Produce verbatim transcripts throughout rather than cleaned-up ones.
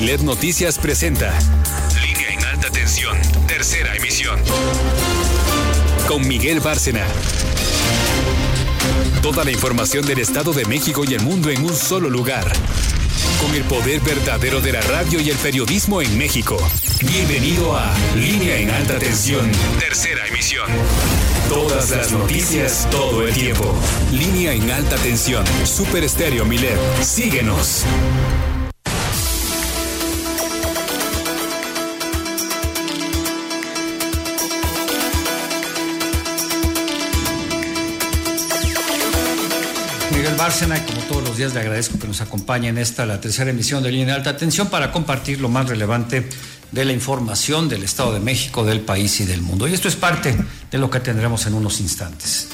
Milet Noticias presenta Línea en Alta Tensión, tercera emisión. Con Miguel Bárcena. Toda la información del Estado de México y el mundo en un solo lugar. Con el poder verdadero de la radio y el periodismo en México. Bienvenido a Línea en Alta Tensión, tercera emisión. Todas las noticias, todo el tiempo. Línea en Alta Tensión, Super Estéreo Milet. Síguenos. Miguel Bárcena, y como todos los días le agradezco que nos acompañe en esta, la tercera emisión de Línea de Alta Tensión, para compartir lo más relevante de la información del Estado de México, del país y del mundo. Y esto es parte de lo que tendremos en unos instantes.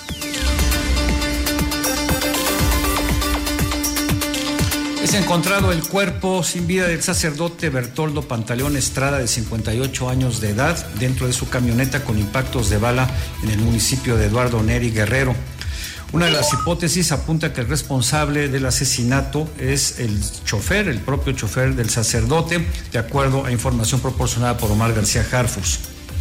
Es encontrado el cuerpo sin vida del sacerdote Bertoldo Pantaleón Estrada, de cincuenta y ocho años de edad, dentro de su camioneta con impactos de bala en el municipio de Eduardo Neri Guerrero. Una de las hipótesis apunta que el responsable del asesinato es el chofer, el propio chofer del sacerdote, de acuerdo a información proporcionada por Omar García Harfuch.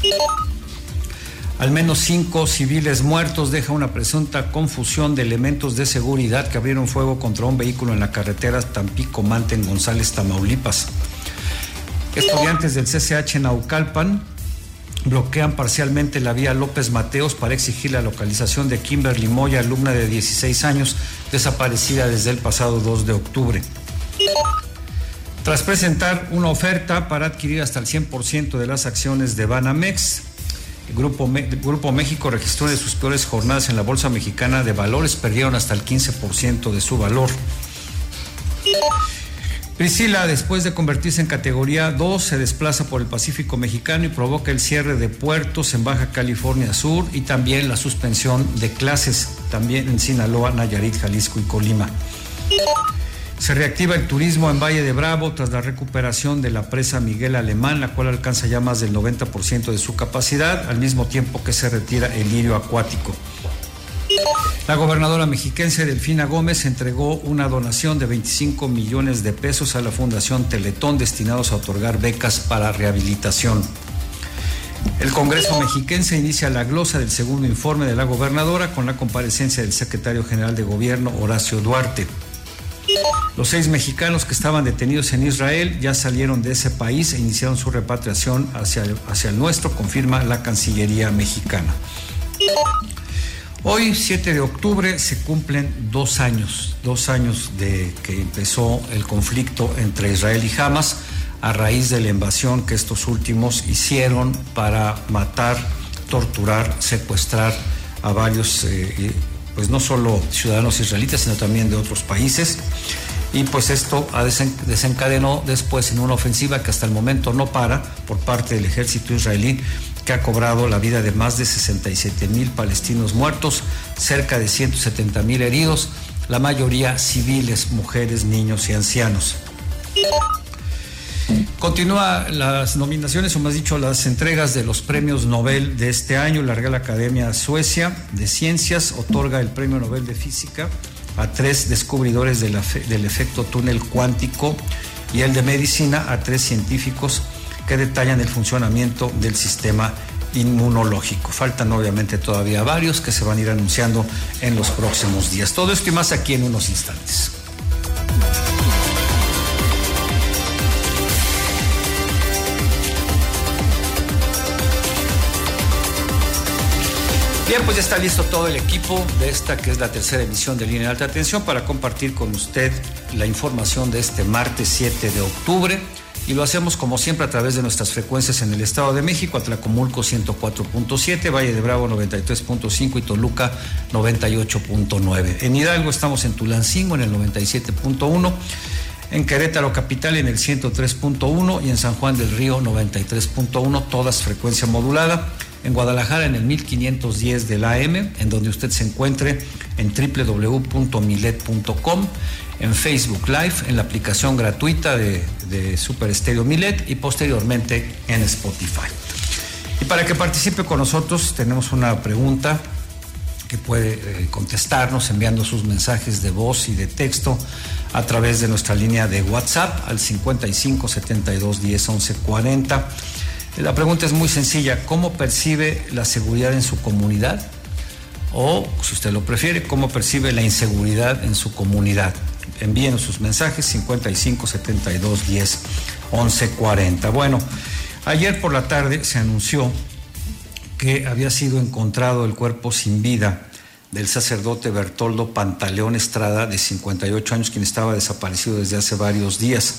Al menos cinco civiles muertos deja una presunta confusión de elementos de seguridad que abrieron fuego contra un vehículo en la carretera Tampico-Mante en González, Tamaulipas. Estudiantes del C C H en Naucalpan bloquean parcialmente la vía López Mateos para exigir la localización de Kimberly Moya, alumna de dieciséis años, desaparecida desde el pasado dos de octubre. Tras presentar una oferta para adquirir hasta el cien por ciento de las acciones de Banamex, el Grupo, el Grupo México registró de sus peores jornadas en la Bolsa Mexicana de Valores, perdieron hasta el quince por ciento de su valor. Priscila, después de convertirse en categoría dos, se desplaza por el Pacífico mexicano y provoca el cierre de puertos en Baja California Sur y también la suspensión de clases, también en Sinaloa, Nayarit, Jalisco y Colima. Se reactiva el turismo en Valle de Bravo tras la recuperación de la presa Miguel Alemán, la cual alcanza ya más del noventa por ciento de su capacidad, al mismo tiempo que se retira el lirio acuático. La gobernadora mexiquense Delfina Gómez entregó una donación de veinticinco millones de pesos a la Fundación Teletón destinados a otorgar becas para rehabilitación. El Congreso mexiquense inicia la glosa del segundo informe de la gobernadora con la comparecencia del secretario general de Gobierno, Horacio Duarte. Los seis mexicanos que estaban detenidos en Israel ya salieron de ese país e iniciaron su repatriación hacia el, hacia el nuestro, confirma la Cancillería mexicana. Hoy, siete de octubre, se cumplen dos años, dos años de que empezó el conflicto entre Israel y Hamas a raíz de la invasión que estos últimos hicieron para matar, torturar, secuestrar a varios, eh, pues no solo ciudadanos israelitas, sino también de otros países. Y pues esto desencadenó después en una ofensiva que hasta el momento no para por parte del ejército israelí, que ha cobrado la vida de más de sesenta y siete mil palestinos muertos, cerca de ciento setenta mil heridos, la mayoría civiles, mujeres, niños y ancianos. Continúa las nominaciones, o más dicho, las entregas de los premios Nobel de este año. La Real Academia Suecia de Ciencias otorga el Premio Nobel de Física a tres descubridores de la fe, del efecto túnel cuántico, y el de Medicina a tres científicos que detallan el funcionamiento del sistema inmunológico. Faltan obviamente todavía varios que se van a ir anunciando en los próximos días. Todo esto y más aquí en unos instantes. Bien, pues ya está listo todo el equipo de esta que es la tercera emisión de Línea de Alta Tensión para compartir con usted la información de este martes siete de octubre. Y lo hacemos como siempre a través de nuestras frecuencias en el Estado de México: Atlacomulco ciento cuatro punto siete, Valle de Bravo noventa y tres punto cinco y Toluca noventa y ocho punto nueve. En Hidalgo estamos en Tulancingo en el noventa y siete punto uno, en Querétaro capital en el ciento tres punto uno y en San Juan del Río noventa y tres punto uno, todas frecuencia modulada. En Guadalajara en el mil quinientos diez del A M, en donde usted se encuentre en doble u doble u doble u punto milet punto com, en Facebook Live, en la aplicación gratuita de, de Super Estéreo Milet y posteriormente en Spotify. Y para que participe con nosotros tenemos una pregunta que puede eh, contestarnos enviando sus mensajes de voz y de texto a través de nuestra línea de WhatsApp al cincuenta y cinco, setenta y dos, diez, once, cuarenta. La pregunta es muy sencilla: ¿cómo percibe la seguridad en su comunidad? O, si usted lo prefiere, ¿cómo percibe la inseguridad en su comunidad? Envíen sus mensajes cincuenta y cinco, setenta y dos, diez, once, cuarenta. Bueno, ayer por la tarde se anunció que había sido encontrado el cuerpo sin vida del sacerdote Bertoldo Pantaleón Estrada, de cincuenta y ocho años, quien estaba desaparecido desde hace varios días.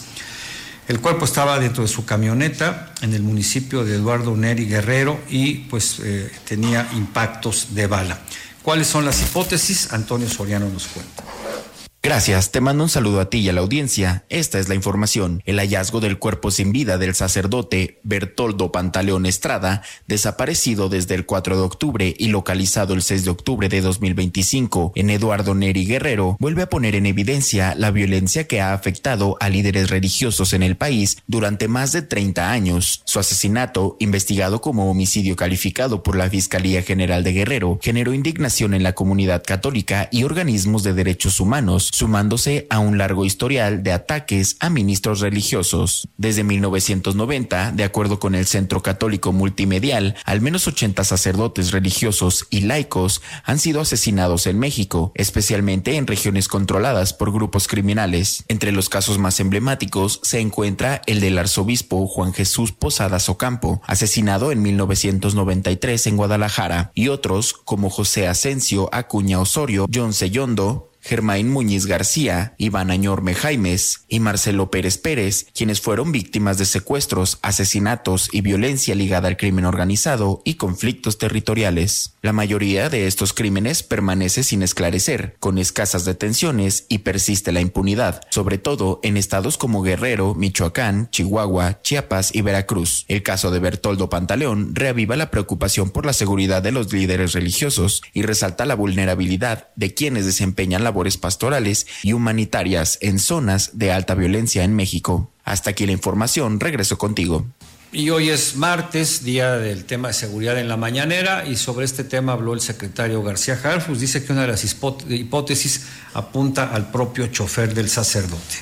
El cuerpo estaba dentro de su camioneta en el municipio de Eduardo Neri Guerrero y pues eh, tenía impactos de bala. ¿Cuáles son las hipótesis? Antonio Soriano nos cuenta. Gracias, te mando un saludo a ti y a la audiencia. Esta es la información. El hallazgo del cuerpo sin vida del sacerdote Bertoldo Pantaleón Estrada, desaparecido desde el cuatro de octubre y localizado el seis de octubre de dos mil veinticinco en Eduardo Neri Guerrero, vuelve a poner en evidencia la violencia que ha afectado a líderes religiosos en el país durante más de treinta años. Su asesinato, investigado como homicidio calificado por la Fiscalía General de Guerrero, generó indignación en la comunidad católica y organismos de derechos humanos, sumándose a un largo historial de ataques a ministros religiosos. Desde mil novecientos noventa, de acuerdo con el Centro Católico Multimedial, al menos ochenta sacerdotes religiosos y laicos han sido asesinados en México, especialmente en regiones controladas por grupos criminales. Entre los casos más emblemáticos se encuentra el del arzobispo Juan Jesús Posadas Ocampo, asesinado en mil novecientos noventa y tres en Guadalajara, y otros como José Asensio Acuña Osorio, John Sellondo, Germain Muñiz García, Iván Añorme Jaimes y Marcelo Pérez Pérez, quienes fueron víctimas de secuestros, asesinatos y violencia ligada al crimen organizado y conflictos territoriales. La mayoría de estos crímenes permanece sin esclarecer, con escasas detenciones, y persiste la impunidad, sobre todo en estados como Guerrero, Michoacán, Chihuahua, Chiapas y Veracruz. El caso de Bertoldo Pantaleón reaviva la preocupación por la seguridad de los líderes religiosos y resalta la vulnerabilidad de quienes desempeñan la labores pastorales y humanitarias en zonas de alta violencia en México. Hasta aquí la información, regreso contigo. Y hoy es martes, día del tema de seguridad en la mañanera, y sobre este tema habló el secretario García Harfuch. Dice que una de las hipótesis apunta al propio chofer del sacerdote.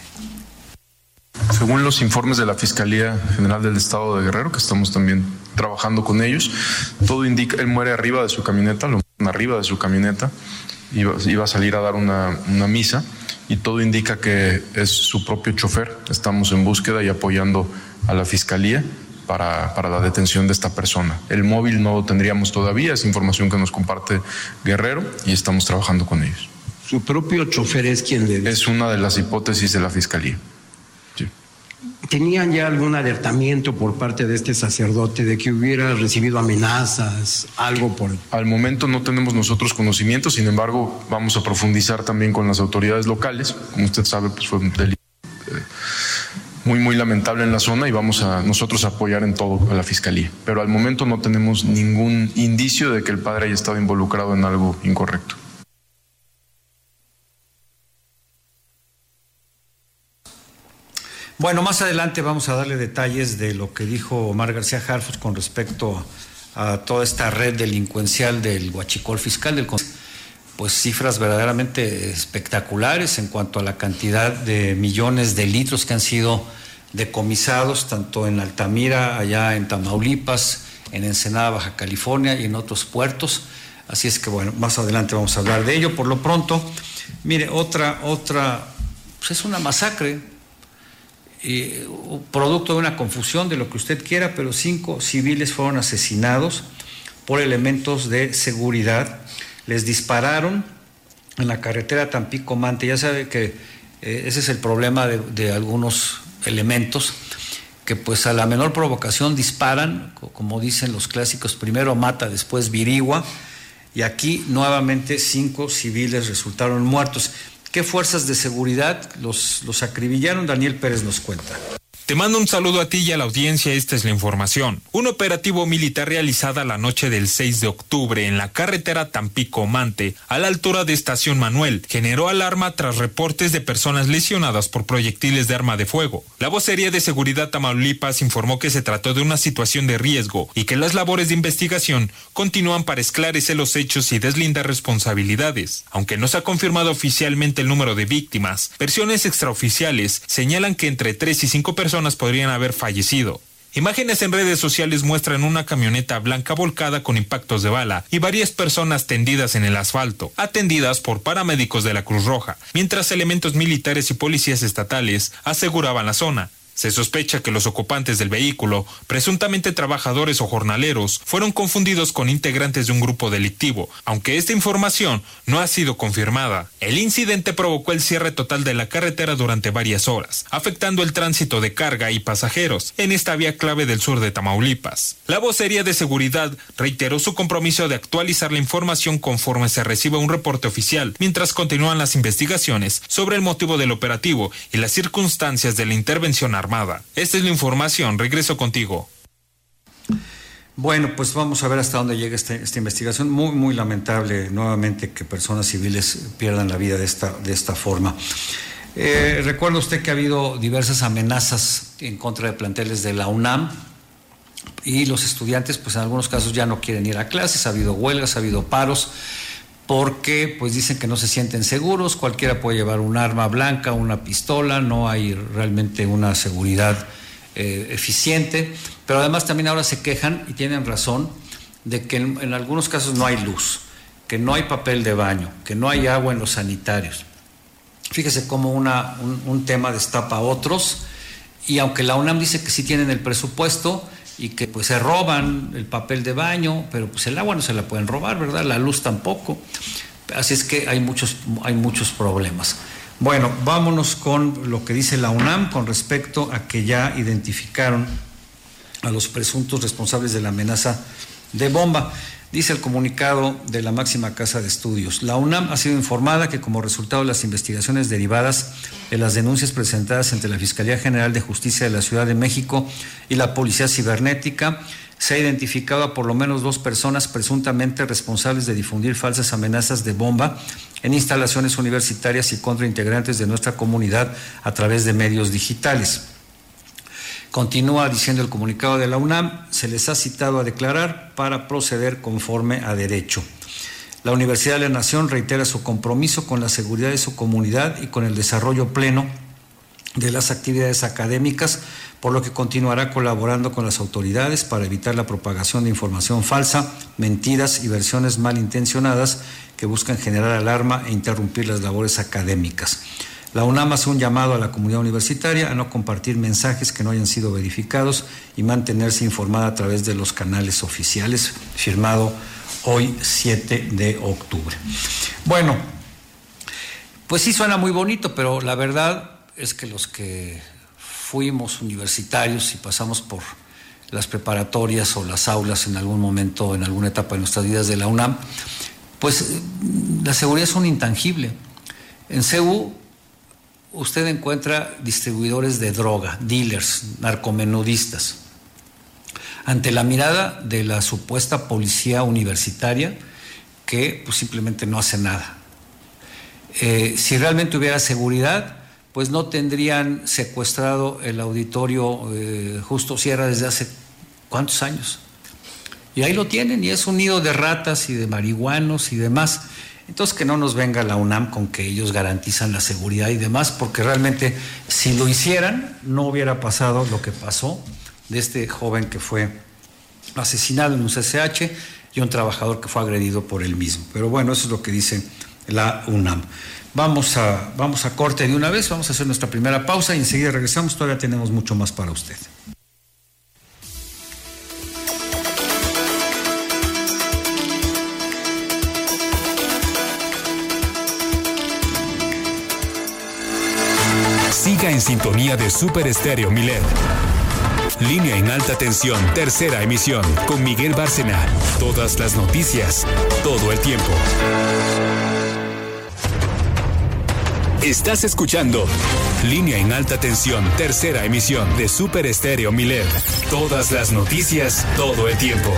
Según los informes de la Fiscalía General del Estado de Guerrero, que estamos también trabajando con ellos, todo indica, él muere arriba de su camioneta, lo arriba de su camioneta, Iba, iba a salir a dar una, una misa, y todo indica que es su propio chofer. Estamos en búsqueda y apoyando a la Fiscalía para, para la detención de esta persona. El móvil no lo tendríamos todavía, es información que nos comparte Guerrero y estamos trabajando con ellos. ¿Su propio chofer es quien le dice? Es una de las hipótesis de la Fiscalía. Sí. ¿Tenían ya algún alertamiento por parte de este sacerdote de que hubiera recibido amenazas, algo por...? Al momento no tenemos nosotros conocimiento, sin embargo, vamos a profundizar también con las autoridades locales. Como usted sabe, pues fue un delito eh, muy, muy lamentable en la zona, y vamos a nosotros a apoyar en todo a la Fiscalía. Pero al momento no tenemos ningún indicio de que el padre haya estado involucrado en algo incorrecto. Bueno, más adelante vamos a darle detalles de lo que dijo Omar García Harfuch con respecto a, a toda esta red delincuencial del huachicol fiscal, del pues cifras verdaderamente espectaculares en cuanto a la cantidad de millones de litros que han sido decomisados, tanto en Altamira, allá en Tamaulipas, en Ensenada, Baja California, y en otros puertos. Así es que bueno, más adelante vamos a hablar de ello. Por lo pronto, mire, otra, otra, pues es una masacre. Eh, producto de una confusión, de lo que usted quiera, pero cinco civiles fueron asesinados por elementos de seguridad. Les dispararon en la carretera Tampico-Mante. Ya sabe que eh, ese es el problema de, de algunos elementos, que pues a la menor provocación disparan, como dicen los clásicos, primero mata, después virigua, y aquí nuevamente cinco civiles resultaron muertos. ¿Qué fuerzas de seguridad los, los acribillaron? Daniel Pérez nos cuenta. Te mando un saludo a ti y a la audiencia, esta es la información. Un operativo militar realizado la noche del seis de octubre en la carretera Tampico-Mante, a la altura de Estación Manuel, generó alarma tras reportes de personas lesionadas por proyectiles de arma de fuego. La vocería de Seguridad Tamaulipas informó que se trató de una situación de riesgo y que las labores de investigación continúan para esclarecer los hechos y deslindar responsabilidades. Aunque no se ha confirmado oficialmente el número de víctimas, versiones extraoficiales señalan que entre tres y cinco personas podrían haber fallecido. Imágenes en redes sociales muestran una camioneta blanca volcada con impactos de bala y varias personas tendidas en el asfalto, atendidas por paramédicos de la Cruz Roja, mientras elementos militares y policías estatales aseguraban la zona. Se sospecha que los ocupantes del vehículo, presuntamente trabajadores o jornaleros, fueron confundidos con integrantes de un grupo delictivo, aunque esta información no ha sido confirmada. El incidente provocó el cierre total de la carretera durante varias horas, afectando el tránsito de carga y pasajeros en esta vía clave del sur de Tamaulipas. La vocería de seguridad reiteró su compromiso de actualizar la información conforme se reciba un reporte oficial, mientras continúan las investigaciones sobre el motivo del operativo y las circunstancias de la intervención armada. Esta es la información, regreso contigo. Bueno, pues vamos a ver hasta dónde llega esta, esta investigación. Muy, muy lamentable nuevamente que personas civiles pierdan la vida de esta, de esta forma. Eh, recuerda usted que ha habido diversas amenazas en contra de planteles de la UNAM y los estudiantes, pues en algunos casos ya no quieren ir a clases, ha habido huelgas, ha habido paros, porque pues dicen que no se sienten seguros, cualquiera puede llevar un arma blanca, una pistola, no hay realmente una seguridad eh, eficiente, pero además también ahora se quejan, y tienen razón, de que en, en algunos casos no hay luz, que no hay papel de baño, que no hay agua en los sanitarios. Fíjese cómo una, un, un tema destapa a otros, y aunque la UNAM dice que sí tienen el presupuesto, y que pues se roban el papel de baño, pero pues el agua no se la pueden robar, ¿verdad? La luz tampoco. Así es que hay muchos, hay muchos problemas. Bueno, vámonos con lo que dice la UNAM con respecto a que ya identificaron a los presuntos responsables de la amenaza de bomba. Dice el comunicado de la máxima casa de estudios: la UNAM ha sido informada que como resultado de las investigaciones derivadas de las denuncias presentadas ante la Fiscalía General de Justicia de la Ciudad de México y la Policía Cibernética, se ha identificado a por lo menos dos personas presuntamente responsables de difundir falsas amenazas de bomba en instalaciones universitarias y contra integrantes de nuestra comunidad a través de medios digitales. Continúa diciendo el comunicado de la UNAM: se les ha citado a declarar para proceder conforme a derecho. La Universidad de la Nación reitera su compromiso con la seguridad de su comunidad y con el desarrollo pleno de las actividades académicas, por lo que continuará colaborando con las autoridades para evitar la propagación de información falsa, mentiras y versiones malintencionadas que buscan generar alarma e interrumpir las labores académicas. La UNAM hace un llamado a la comunidad universitaria a no compartir mensajes que no hayan sido verificados y mantenerse informada a través de los canales oficiales. Firmado hoy, siete de octubre. Bueno, pues sí suena muy bonito, pero la verdad es que los que fuimos universitarios y pasamos por las preparatorias o las aulas en algún momento, en alguna etapa de nuestras vidas de la UNAM, pues la seguridad es un intangible. En C U usted encuentra distribuidores de droga, dealers, narcomenudistas. Ante la mirada de la supuesta policía universitaria, que pues simplemente no hace nada. Eh, si realmente hubiera seguridad, pues no tendrían secuestrado el auditorio eh, Justo Sierra desde hace ¿cuántos años? Y ahí lo tienen, y es un nido de ratas y de marihuanos y demás. Entonces que no nos venga la UNAM con que ellos garantizan la seguridad y demás, porque realmente si lo hicieran no hubiera pasado lo que pasó de este joven que fue asesinado en un C C H y un trabajador que fue agredido por él mismo. Pero bueno, eso es lo que dice la UNAM. Vamos a, vamos a corte de una vez, vamos a hacer nuestra primera pausa y enseguida regresamos, todavía tenemos mucho más para usted. Siga en sintonía de Super Estéreo Milet. Línea en alta tensión, tercera emisión, con Miguel Bárcena. Todas las noticias, todo el tiempo. Estás escuchando Línea en alta tensión, tercera emisión de Super Estéreo Milet. Todas las noticias, todo el tiempo.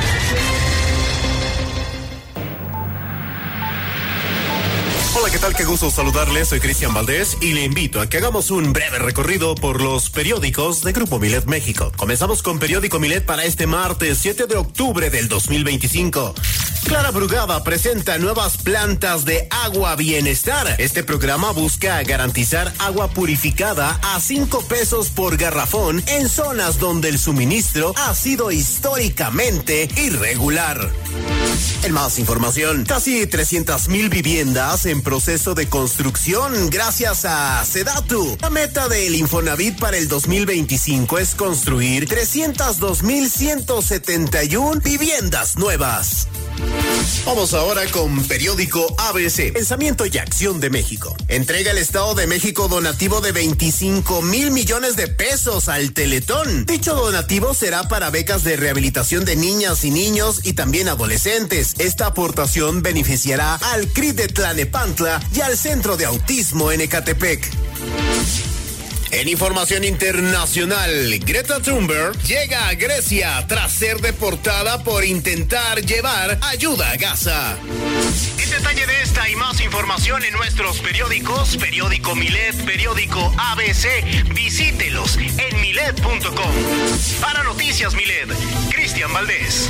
Hola, ¿qué tal? Qué gusto saludarles. Soy Cristian Valdés y le invito a que hagamos un breve recorrido por los periódicos de Grupo Milet México. Comenzamos con Periódico Milet para este martes siete de octubre del dos mil veinticinco. Clara Brugada presenta nuevas plantas de agua bienestar. Este programa busca garantizar agua purificada a cinco pesos por garrafón en zonas donde el suministro ha sido históricamente irregular. En más información, casi trescientas mil viviendas en proceso de construcción gracias a Sedatu. La meta del Infonavit para el dos mil veinticinco es construir trescientas dos mil ciento setenta y una viviendas nuevas. Vamos ahora con Periódico A B C. Pensamiento y Acción de México. Entrega el Estado de México donativo de veinticinco mil millones de pesos al Teletón. Dicho donativo será para becas de rehabilitación de niñas y niños y también adolescentes. Esta aportación beneficiará al C R I de Tlanepantla y al Centro de Autismo en Ecatepec. En información internacional, Greta Thunberg llega a Grecia tras ser deportada por intentar llevar ayuda a Gaza. El detalle de esta y más información en nuestros periódicos, Periódico Milet, Periódico A B C, visítelos en milet punto com. Para Noticias Milet, Cristian Valdés.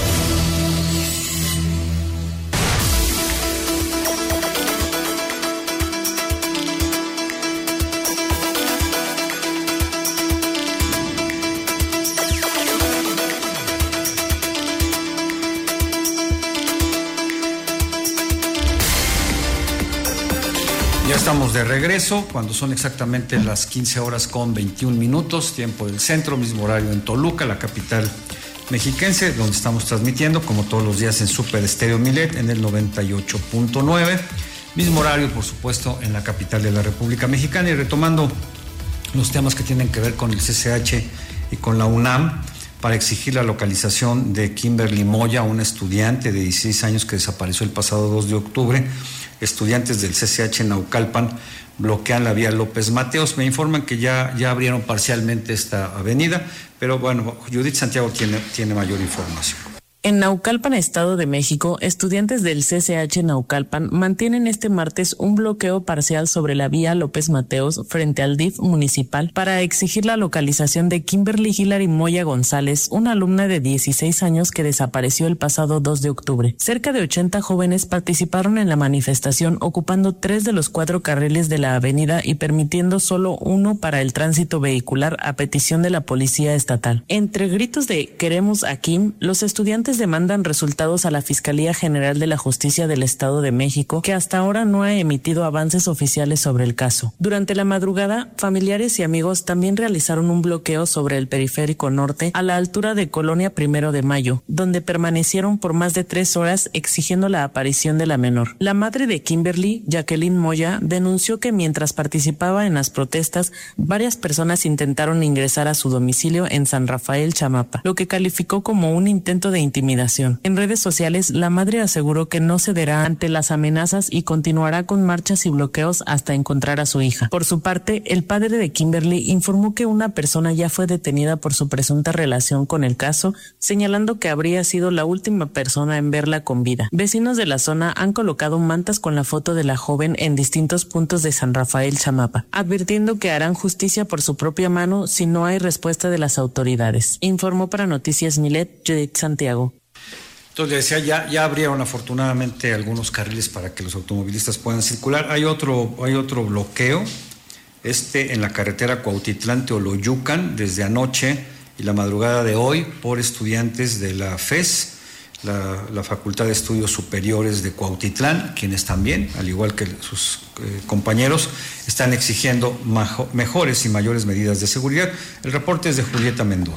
Ya estamos de regreso, cuando son exactamente las quince horas con veintiún minutos, tiempo del centro, mismo horario en Toluca, la capital mexiquense, donde estamos transmitiendo, como todos los días, en Super Estéreo Milet, en el noventa y ocho punto nueve. Mismo horario, por supuesto, en la capital de la República Mexicana. Y retomando los temas que tienen que ver con el C C H y con la UNAM, para exigir la localización de Kimberly Moya, una estudiante de dieciséis años que desapareció el pasado dos de octubre. Estudiantes del C C H en Naucalpan bloquean la vía López Mateos. Me informan que ya, ya abrieron parcialmente esta avenida, pero bueno, Judith Santiago tiene, tiene mayor información. En Naucalpan, Estado de México, estudiantes del C C H Naucalpan mantienen este martes un bloqueo parcial sobre la vía López Mateos frente al D I F municipal para exigir la localización de Kimberly Hilary Moya González, una alumna de dieciséis años que desapareció el pasado dos de octubre. Cerca de ochenta jóvenes participaron en la manifestación ocupando tres de los cuatro carriles de la avenida y permitiendo solo uno para el tránsito vehicular a petición de la Policía Estatal. Entre gritos de "queremos a Kim", los estudiantes demandan resultados a la Fiscalía General de la Justicia del Estado de México, que hasta ahora no ha emitido avances oficiales sobre el caso. Durante la madrugada, familiares y amigos también realizaron un bloqueo sobre el Periférico Norte a la altura de Colonia Primero de Mayo, donde permanecieron por más de tres horas exigiendo la aparición de la menor. La madre de Kimberly, Jacqueline Moya, denunció que mientras participaba en las protestas, varias personas intentaron ingresar a su domicilio en San Rafael, Chamapa, lo que calificó como un intento de intimidación. En redes sociales, la madre aseguró que no cederá ante las amenazas y continuará con marchas y bloqueos hasta encontrar a su hija. Por su parte, el padre de Kimberly informó que una persona ya fue detenida por su presunta relación con el caso, señalando que habría sido la última persona en verla con vida. Vecinos de la zona han colocado mantas con la foto de la joven en distintos puntos de San Rafael, Chamapa, advirtiendo que harán justicia por su propia mano si no hay respuesta de las autoridades. Informó para Noticias Milet, Judith Santiago. Entonces decía, ya, ya abrieron afortunadamente algunos carriles para que los automovilistas puedan circular. Hay otro, hay otro bloqueo, este en la carretera Cuautitlán-Teoloyucan, desde anoche y la madrugada de hoy, por estudiantes de la F E S, la, la Facultad de Estudios Superiores de Cuautitlán, quienes también, al igual que sus eh, compañeros, están exigiendo majo, mejores y mayores medidas de seguridad. El reporte es de Julieta Mendoza.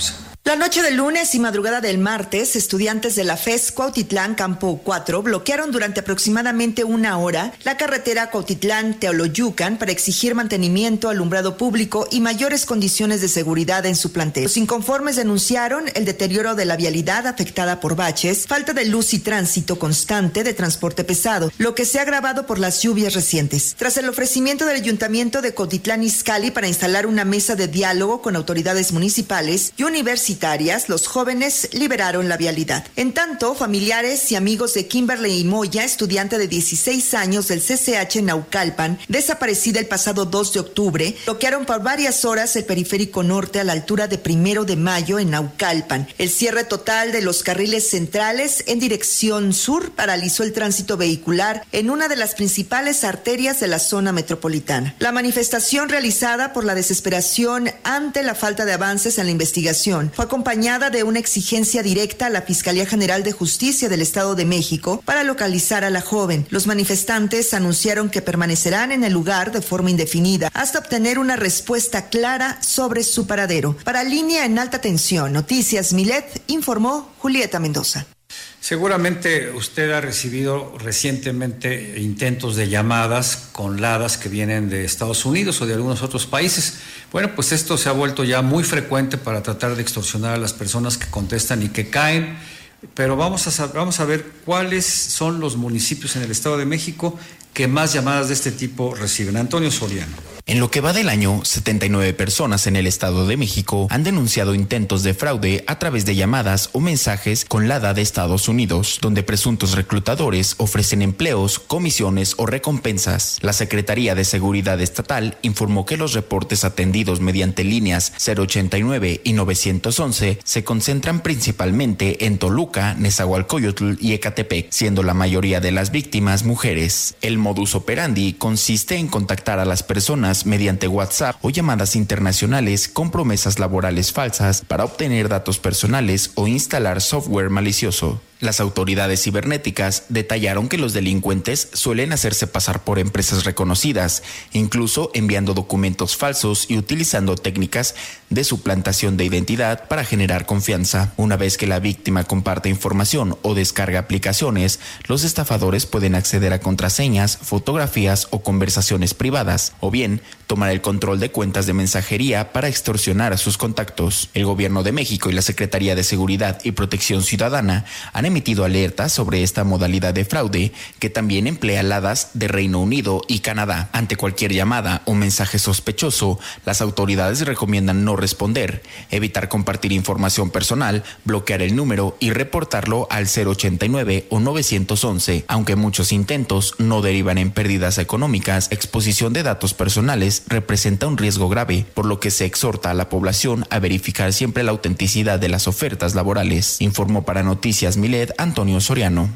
La noche del lunes y madrugada del martes, estudiantes de la F E S Cuautitlán Campo cuatro bloquearon durante aproximadamente una hora la carretera Cuautitlán-Teoloyucan para exigir mantenimiento, alumbrado público y mayores condiciones de seguridad en su plantel. Los inconformes denunciaron el deterioro de la vialidad afectada por baches, falta de luz y tránsito constante de transporte pesado, lo que se ha agravado por las lluvias recientes. Tras el ofrecimiento del Ayuntamiento de Cuautitlán Izcalli para instalar una mesa de diálogo con autoridades municipales y universitarias, los jóvenes liberaron la vialidad. En tanto, familiares y amigos de Kimberly Moya, estudiante de dieciséis años del C C H Naucalpan, desaparecida el pasado dos de octubre, bloquearon por varias horas el periférico norte a la altura de Primero de Mayo en Naucalpan. El cierre total de los carriles centrales en dirección sur paralizó el tránsito vehicular en una de las principales arterias de la zona metropolitana. La manifestación, realizada por la desesperación ante la falta de avances en la investigación, fue acompañada de una exigencia directa a la Fiscalía General de Justicia del Estado de México para localizar a la joven. Los manifestantes anunciaron que permanecerán en el lugar de forma indefinida hasta obtener una respuesta clara sobre su paradero. Para Línea en Alta Tensión, Noticias Milet, informó Julieta Mendoza. Seguramente usted ha recibido recientemente intentos de llamadas con ladas que vienen de Estados Unidos o de algunos otros países. Bueno, pues esto se ha vuelto ya muy frecuente para tratar de extorsionar a las personas que contestan y que caen. Pero vamos a, vamos a ver cuáles son los municipios en el Estado de México que más llamadas de este tipo reciben. Antonio Soriano. En lo que va del año, setenta y nueve personas en el Estado de México han denunciado intentos de fraude a través de llamadas o mensajes con la D A de Estados Unidos, donde presuntos reclutadores ofrecen empleos, comisiones o recompensas. La Secretaría de Seguridad Estatal informó que los reportes atendidos mediante líneas cero ochenta y nueve y novecientos once se concentran principalmente en Toluca, Nezahualcóyotl y Ecatepec, siendo la mayoría de las víctimas mujeres. El modus operandi consiste en contactar a las personas mediante WhatsApp o llamadas internacionales con promesas laborales falsas para obtener datos personales o instalar software malicioso. Las autoridades cibernéticas detallaron que los delincuentes suelen hacerse pasar por empresas reconocidas, incluso enviando documentos falsos y utilizando técnicas de suplantación de identidad para generar confianza. Una vez que la víctima comparte información o descarga aplicaciones, los estafadores pueden acceder a contraseñas, fotografías o conversaciones privadas, o bien tomar el control de cuentas de mensajería para extorsionar a sus contactos. El Gobierno de México y la Secretaría de Seguridad y Protección Ciudadana han emitido alertas sobre esta modalidad de fraude, que también emplea ladas de Reino Unido y Canadá. Ante cualquier llamada o mensaje sospechoso, las autoridades recomiendan no responder, evitar compartir información personal, bloquear el número y reportarlo al cero ochenta y nueve o novecientos once. Aunque muchos intentos no derivan en pérdidas económicas, exposición de datos personales representa un riesgo grave, por lo que se exhorta a la población a verificar siempre la autenticidad de las ofertas laborales. Informó para Noticias Milet Antonio Soriano.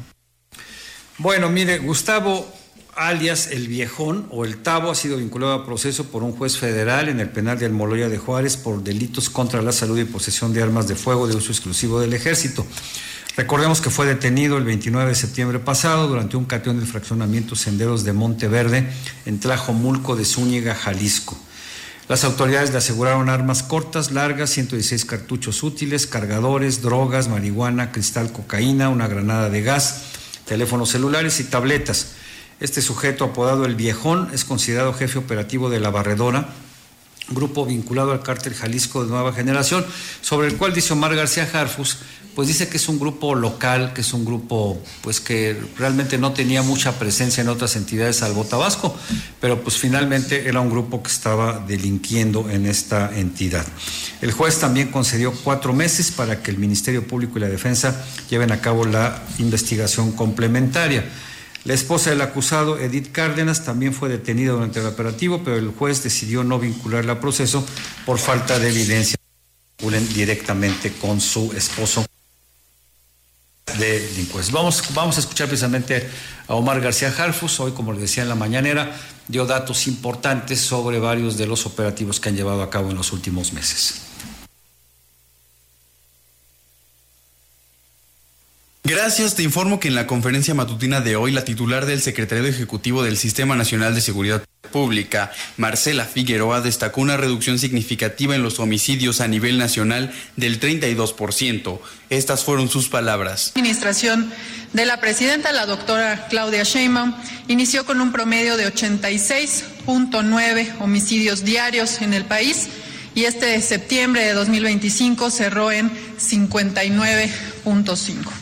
Bueno, mire, Gustavo alias El Viejón o El Tavo ha sido vinculado a proceso por un juez federal en el penal de Almoloya de Juárez por delitos contra la salud y posesión de armas de fuego de uso exclusivo del ejército. Recordemos que fue detenido el veintinueve de septiembre pasado durante un cateo del fraccionamiento Senderos de Monteverde en Tlajomulco de Zúñiga, Jalisco. Las autoridades le aseguraron armas cortas, largas, ciento dieciséis cartuchos útiles, cargadores, drogas, marihuana, cristal, cocaína, una granada de gas, teléfonos celulares y tabletas. Este sujeto, apodado El Viejón, es considerado jefe operativo de La Barredora, grupo vinculado al cártel Jalisco de Nueva Generación, sobre el cual dice Omar García Harfuch, pues dice que es un grupo local, que es un grupo pues que realmente no tenía mucha presencia en otras entidades salvo Tabasco, pero pues finalmente era un grupo que estaba delinquiendo en esta entidad. El juez también concedió cuatro meses para que el Ministerio Público y la Defensa lleven a cabo la investigación complementaria. La esposa del acusado, Edith Cárdenas, también fue detenida durante el operativo, pero el juez decidió no vincularla al proceso por falta de evidencia que vinculen directamente con su esposo de delincuentes. Vamos, vamos a escuchar precisamente a Omar García Harfuch. Hoy, como les decía en la mañanera, dio datos importantes sobre varios de los operativos que han llevado a cabo en los últimos meses. Gracias, te informo que en la conferencia matutina de hoy, la titular del Secretariado Ejecutivo del Sistema Nacional de Seguridad Pública, Marcela Figueroa, destacó una reducción significativa en los homicidios a nivel nacional del treinta y dos por ciento. Estas fueron sus palabras. La administración de la presidenta, la doctora Claudia Sheinbaum, inició con un promedio de ochenta y seis punto nueve homicidios diarios en el país y este septiembre de dos mil veinticinco cerró en cincuenta y nueve punto cinco.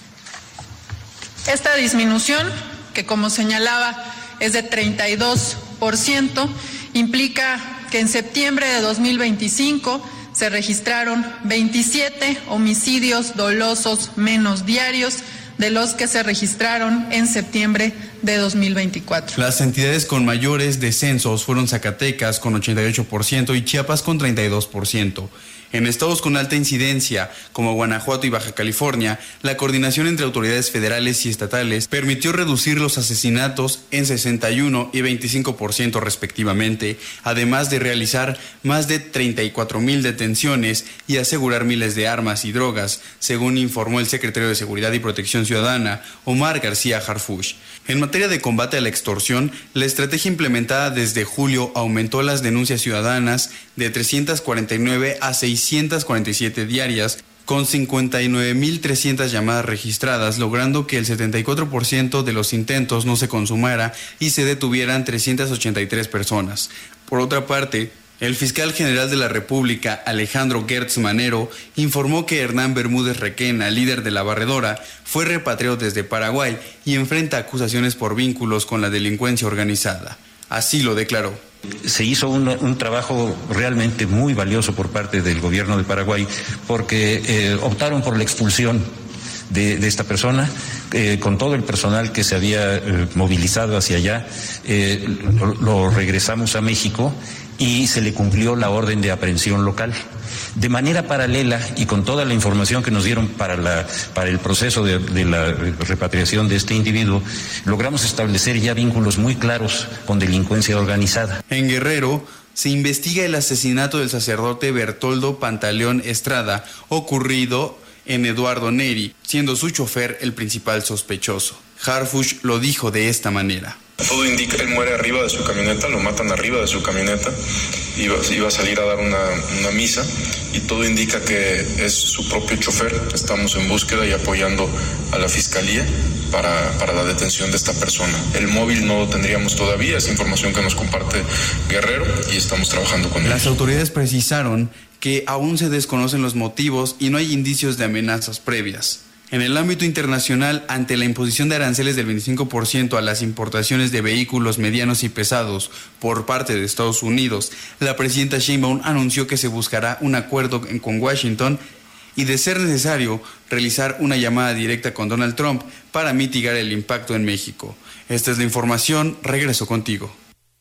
Esta disminución, que como señalaba es de treinta y dos por ciento, implica que en septiembre de dos mil veinticinco se registraron veintisiete homicidios dolosos menos diarios de los que se registraron en septiembre de dos mil veinticuatro. Las entidades con mayores descensos fueron Zacatecas con ochenta y ocho por ciento y Chiapas con treinta y dos por ciento. En estados con alta incidencia, como Guanajuato y Baja California, la coordinación entre autoridades federales y estatales permitió reducir los asesinatos en sesenta y uno y veinticinco por ciento respectivamente, además de realizar más de treinta y cuatro mil detenciones y asegurar miles de armas y drogas, según informó el secretario de Seguridad y Protección Ciudadana, Omar García Harfuch. En materia de combate a la extorsión, la estrategia implementada desde julio aumentó las denuncias ciudadanas de trescientas cuarenta y nueve a seiscientas cuarenta y siete diarias, con cincuenta y nueve mil trescientas llamadas registradas, logrando que el setenta y cuatro por ciento de los intentos no se consumara y se detuvieran trescientas ochenta y tres personas. Por otra parte, el fiscal general de la República, Alejandro Gertz Manero, informó que Hernán Bermúdez Requena, líder de la Barredora, fue repatriado desde Paraguay y enfrenta acusaciones por vínculos con la delincuencia organizada. Así lo declaró. Se hizo un, un trabajo realmente muy valioso por parte del gobierno de Paraguay porque eh, optaron por la expulsión de, de esta persona. Eh, con todo el personal que se había eh, movilizado hacia allá, eh, lo, lo regresamos a México y se le cumplió la orden de aprehensión local. De manera paralela y con toda la información que nos dieron para, la, para el proceso de, de la repatriación de este individuo, logramos establecer ya vínculos muy claros con delincuencia organizada. En Guerrero se investiga el asesinato del sacerdote Bertoldo Pantaleón Estrada, ocurrido en Eduardo Neri, siendo su chofer el principal sospechoso. Harfuch lo dijo de esta manera. Todo indica, él muere arriba de su camioneta, lo matan arriba de su camioneta, iba, iba a salir a dar una, una misa y todo indica que es su propio chofer. Estamos en búsqueda y apoyando a la fiscalía para, para la detención de esta persona. El móvil no lo tendríamos todavía, es información que nos comparte Guerrero y estamos trabajando con él. Las autoridades precisaron que aún se desconocen los motivos y no hay indicios de amenazas previas. En el ámbito internacional, ante la imposición de aranceles del veinticinco por ciento a las importaciones de vehículos medianos y pesados por parte de Estados Unidos, la presidenta Sheinbaum anunció que se buscará un acuerdo con Washington y, de ser necesario, realizar una llamada directa con Donald Trump para mitigar el impacto en México. Esta es la información, regreso contigo.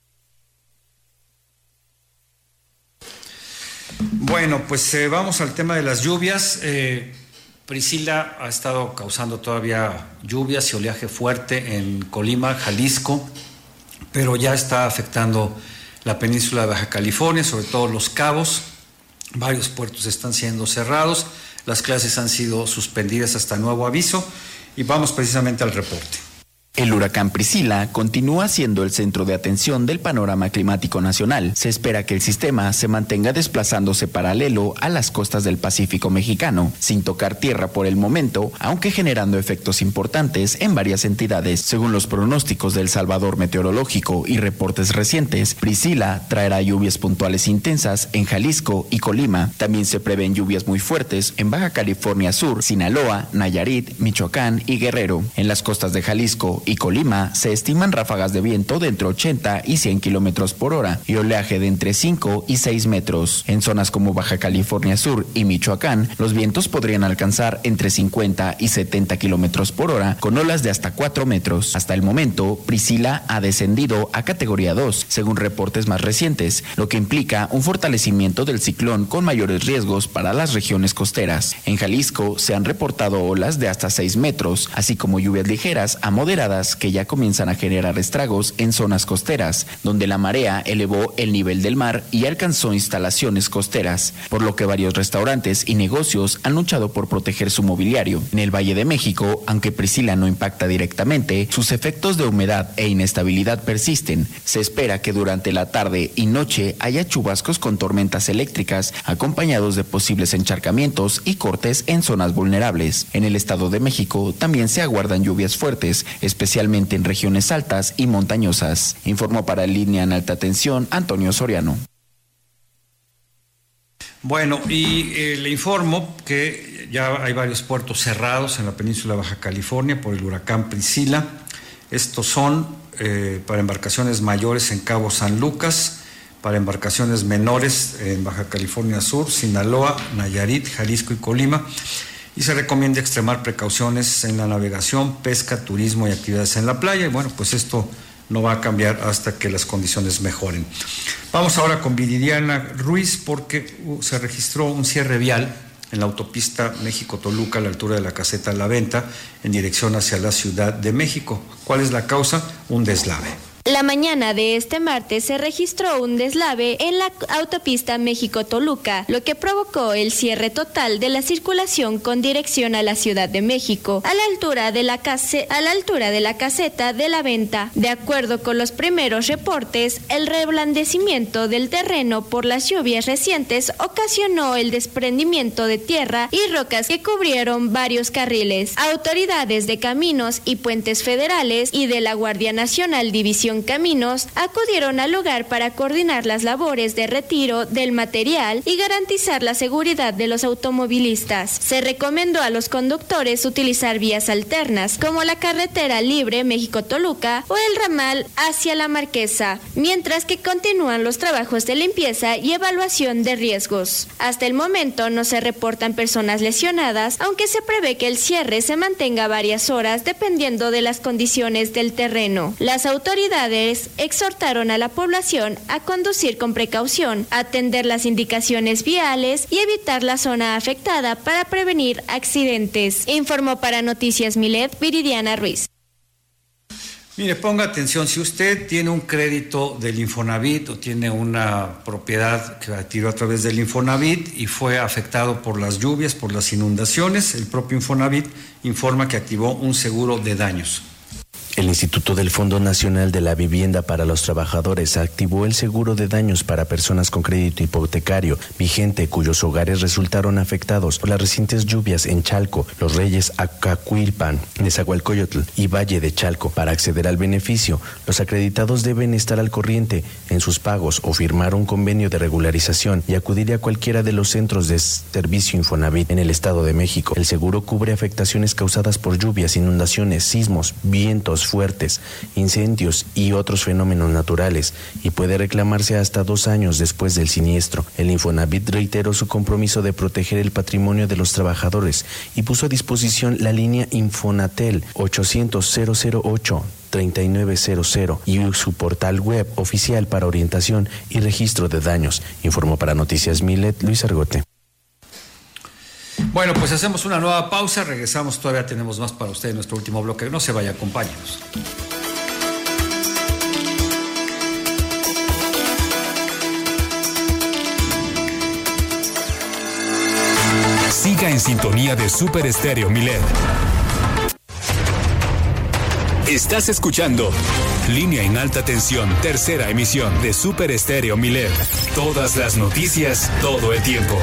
Bueno, pues eh, vamos al tema de las lluvias. Eh, Priscila ha estado causando todavía lluvias y oleaje fuerte en Colima, Jalisco, pero ya está afectando la península de Baja California, sobre todo Los Cabos. Varios puertos están siendo cerrados, las clases han sido suspendidas hasta nuevo aviso y vamos precisamente al reporte. El huracán Priscila continúa siendo el centro de atención del panorama climático nacional. Se espera que el sistema se mantenga desplazándose paralelo a las costas del Pacífico mexicano, sin tocar tierra por el momento, aunque generando efectos importantes en varias entidades. Según los pronósticos del Salvador Meteorológico y reportes recientes, Priscila traerá lluvias puntuales intensas en Jalisco y Colima. También se prevén lluvias muy fuertes en Baja California Sur, Sinaloa, Nayarit, Michoacán y Guerrero. En las costas de Jalisco y Colima se estiman ráfagas de viento de entre ochenta y cien kilómetros por hora y oleaje de entre cinco y seis metros. En zonas como Baja California Sur y Michoacán, los vientos podrían alcanzar entre cincuenta y setenta kilómetros por hora con olas de hasta cuatro metros. Hasta el momento, Priscila ha descendido a categoría dos, según reportes más recientes, lo que implica un fortalecimiento del ciclón con mayores riesgos para las regiones costeras. En Jalisco se han reportado olas de hasta seis metros, así como lluvias ligeras a moderadas heladas que ya comienzan a generar estragos en zonas costeras, donde la marea elevó el nivel del mar y alcanzó instalaciones costeras, por lo que varios restaurantes y negocios han luchado por proteger su mobiliario. En el Valle de México, aunque Priscila no impacta directamente, sus efectos de humedad e inestabilidad persisten. Se espera que durante la tarde y noche haya chubascos con tormentas eléctricas, acompañados de posibles encharcamientos y cortes en zonas vulnerables. En el Estado de México también se aguardan lluvias fuertes, especialmente en regiones altas y montañosas. Informó para Línea en Alta Tensión Antonio Soriano. Bueno, y eh, le informo que ya hay varios puertos cerrados en la península de Baja California por el huracán Priscila. Estos son eh, para embarcaciones mayores en Cabo San Lucas, para embarcaciones menores en Baja California Sur, Sinaloa, Nayarit, Jalisco y Colima. Y se recomienda extremar precauciones en la navegación, pesca, turismo y actividades en la playa. Y bueno, pues esto no va a cambiar hasta que las condiciones mejoren. Vamos ahora con Viridiana Ruiz, porque uh, se registró un cierre vial en la autopista México-Toluca a la altura de la caseta La Venta en dirección hacia la Ciudad de México. ¿Cuál es la causa? Un deslave. La mañana de este martes se registró un deslave en la autopista México-Toluca, lo que provocó el cierre total de la circulación con dirección a la Ciudad de México, a la altura de la, case- a la, altura de la caseta de La Venta. De acuerdo con los primeros reportes, el reblandecimiento del terreno por las lluvias recientes ocasionó el desprendimiento de tierra y rocas que cubrieron varios carriles. Autoridades de Caminos y Puentes Federales y de la Guardia Nacional División Caminos acudieron al lugar para coordinar las labores de retiro del material y garantizar la seguridad de los automovilistas. Se recomendó a los conductores utilizar vías alternas como la carretera libre México-Toluca o el ramal hacia La Marquesa, mientras que continúan los trabajos de limpieza y evaluación de riesgos. Hasta el momento no se reportan personas lesionadas, aunque se prevé que el cierre se mantenga varias horas dependiendo de las condiciones del terreno. Las autoridades exhortaron a la población a conducir con precaución, atender las indicaciones viales y evitar la zona afectada para prevenir accidentes. Informó para Noticias Milet Viridiana Ruiz. Mire, ponga atención, si usted tiene un crédito del Infonavit o tiene una propiedad que adquirió a través del Infonavit y fue afectado por las lluvias, por las inundaciones, el propio Infonavit informa que activó un seguro de daños. El Instituto del Fondo Nacional de la Vivienda para los Trabajadores activó el seguro de daños para personas con crédito hipotecario vigente cuyos hogares resultaron afectados por las recientes lluvias en Chalco, Los Reyes, Acacuilpan, Nezahualcóyotl y Valle de Chalco. Para acceder al beneficio, los acreditados deben estar al corriente en sus pagos o firmar un convenio de regularización y acudir a cualquiera de los centros de servicio Infonavit en el Estado de México. El seguro cubre afectaciones causadas por lluvias, inundaciones, sismos, vientos fuertes, incendios y otros fenómenos naturales y puede reclamarse hasta dos años después del siniestro. El Infonavit reiteró su compromiso de proteger el patrimonio de los trabajadores y puso a disposición la línea Infonatel ochocientos cero cero ocho treinta y nueve cero cero y su portal web oficial para orientación y registro de daños. Informó para Noticias Milet Luis Argote. Bueno, pues hacemos una nueva pausa, regresamos, todavía tenemos más para usted en nuestro último bloque. No se vaya, acompáñenos. Siga en sintonía de Super Estéreo Milet. Estás escuchando Línea en Alta Tensión, tercera emisión de Super Estéreo Milet. Todas las noticias, todo el tiempo.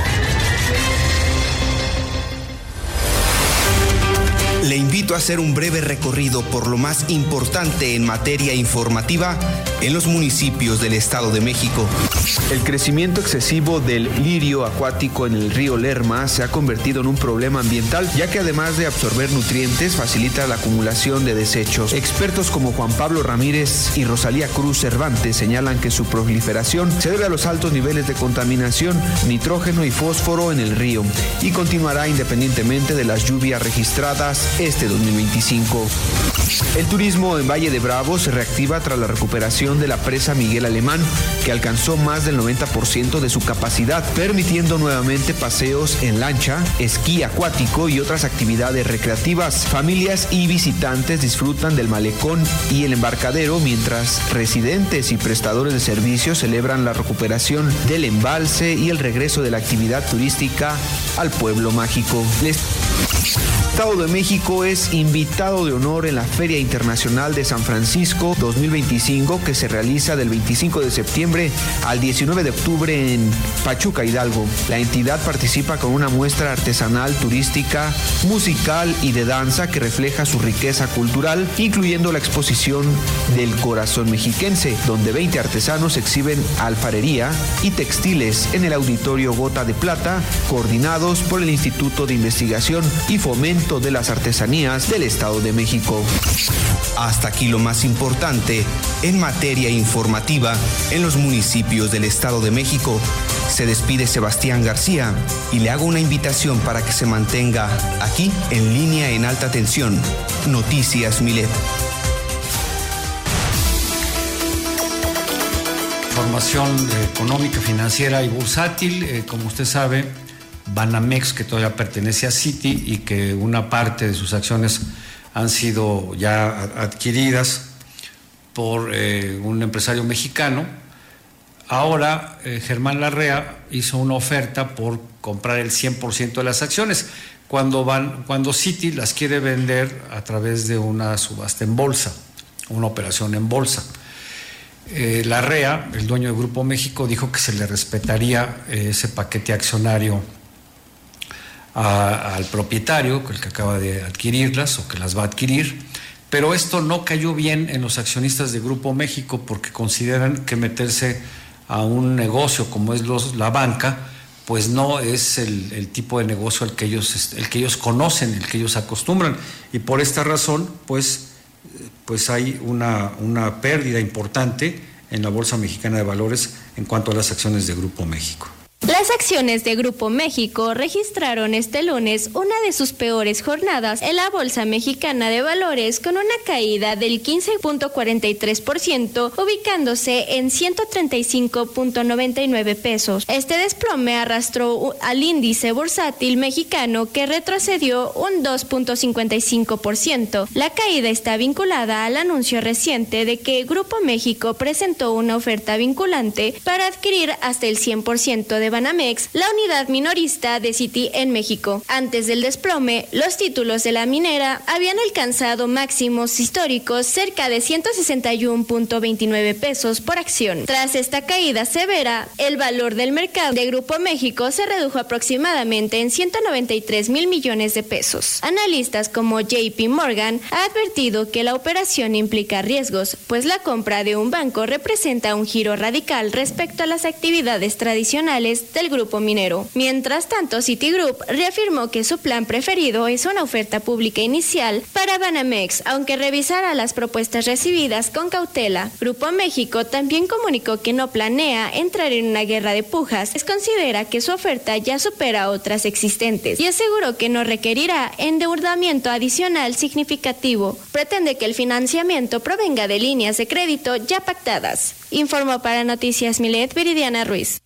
Le invito a hacer un breve recorrido por lo más importante en materia informativa en los municipios del Estado de México. El crecimiento excesivo del lirio acuático en el río Lerma se ha convertido en un problema ambiental, ya que además de absorber nutrientes, facilita la acumulación de desechos. Expertos como Juan Pablo Ramírez y Rosalía Cruz Cervantes señalan que su proliferación se debe a los altos niveles de contaminación, nitrógeno y fósforo en el río, y continuará independientemente de las lluvias registradas este dos mil veinticinco. El turismo en Valle de Bravo se reactiva tras la recuperación de la presa Miguel Alemán, que alcanzó más del noventa por ciento de su capacidad, permitiendo nuevamente paseos en lancha, esquí acuático y otras actividades recreativas. Familias y visitantes disfrutan del malecón y el embarcadero, mientras residentes y prestadores de servicios celebran la recuperación del embalse y el regreso de la actividad turística al pueblo mágico. El Estado de México es invitado de honor en la Feria Internacional de San Francisco dos mil veinticinco, que se realiza del veinticinco de septiembre al diecinueve de octubre en Pachuca, Hidalgo. La entidad participa con una muestra artesanal, turística, musical y de danza que refleja su riqueza cultural, incluyendo la exposición del corazón mexiquense, donde veinte artesanos exhiben alfarería y textiles en el Auditorio Gota de Plata, coordinados por el Instituto de Investigación y Fomento de las Artesanías del Estado de México. Hasta aquí lo más importante en materia informativa en los municipios del Estado de México. Se despide Sebastián García y le hago una invitación para que se mantenga aquí en línea en alta tensión. Noticias Milet. Información económica, financiera y bursátil. Eh, como usted sabe, Banamex, que todavía pertenece a Citi y que una parte de sus acciones han sido ya adquiridas por eh, un empresario mexicano. Ahora eh, Germán Larrea hizo una oferta por comprar el cien por ciento de las acciones, cuando, van, cuando Citi las quiere vender a través de una subasta en bolsa, una operación en bolsa. Eh, Larrea, el dueño del Grupo México, dijo que se le respetaría eh, ese paquete accionario A, al propietario, el que acaba de adquirirlas o que las va a adquirir, pero esto no cayó bien en los accionistas de Grupo México, porque consideran que meterse a un negocio como es los, la banca, pues no es el, el tipo de negocio al que ellos, el que ellos conocen, el que ellos acostumbran, y por esta razón pues, pues hay una, una pérdida importante en la Bolsa Mexicana de Valores en cuanto a las acciones de Grupo México. Las acciones de Grupo México registraron este lunes una de sus peores jornadas en la Bolsa Mexicana de Valores, con una caída del quince punto cuarenta y tres por ciento, ubicándose en ciento treinta y cinco punto noventa y nueve pesos. Este desplome arrastró al índice bursátil mexicano, que retrocedió un dos punto cincuenta y cinco por ciento. La caída está vinculada al anuncio reciente de que Grupo México presentó una oferta vinculante para adquirir hasta el cien por ciento de Banamex, la unidad minorista de Citi en México. Antes del desplome, los títulos de la minera habían alcanzado máximos históricos cerca de ciento sesenta y uno punto veintinueve pesos por acción. Tras esta caída severa, el valor del mercado de Grupo México se redujo aproximadamente en ciento noventa y tres mil millones de pesos. Analistas como J P Morgan ha advertido que la operación implica riesgos, pues la compra de un banco representa un giro radical respecto a las actividades tradicionales del grupo minero. Mientras tanto, Citigroup reafirmó que su plan preferido es una oferta pública inicial para Banamex, aunque revisará las propuestas recibidas con cautela. Grupo México también comunicó que no planea entrar en una guerra de pujas, pues considera que su oferta ya supera otras existentes, y aseguró que no requerirá endeudamiento adicional significativo. Pretende que el financiamiento provenga de líneas de crédito ya pactadas. Informó para Noticias Milet Viridiana Ruiz.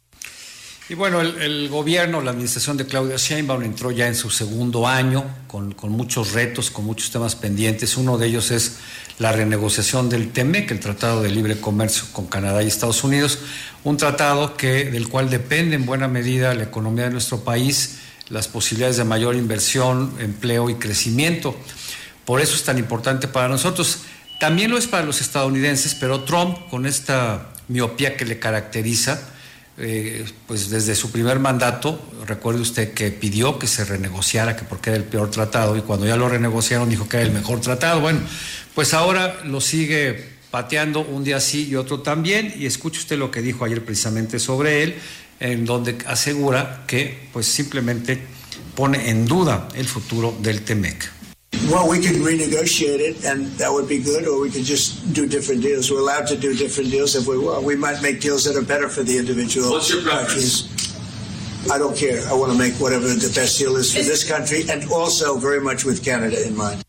Y bueno, el, el gobierno, la administración de Claudia Sheinbaum entró ya en su segundo año con, con muchos retos, con muchos temas pendientes. Uno de ellos es la renegociación del T M E C, el Tratado de Libre Comercio con Canadá y Estados Unidos, un tratado que, del cual depende en buena medida la economía de nuestro país, las posibilidades de mayor inversión, empleo y crecimiento. Por eso es tan importante para nosotros. También lo es para los estadounidenses, pero Trump, con esta miopía que le caracteriza, Eh, pues desde su primer mandato, recuerde usted que pidió que se renegociara, que porque era el peor tratado, y cuando ya lo renegociaron dijo que era el mejor tratado. Bueno, pues ahora lo sigue pateando un día sí y otro también, y escuche usted lo que dijo ayer precisamente sobre él, en donde asegura que pues simplemente pone en duda el futuro del T M E C. Well, we could renegotiate it, and that would be good, or we could just do different deals. We're allowed to do different deals if we want. We might make deals that are better for the individual What's your countries. I don't care. I want to make whatever the best deal is for this country, and also very much with Canada in mind.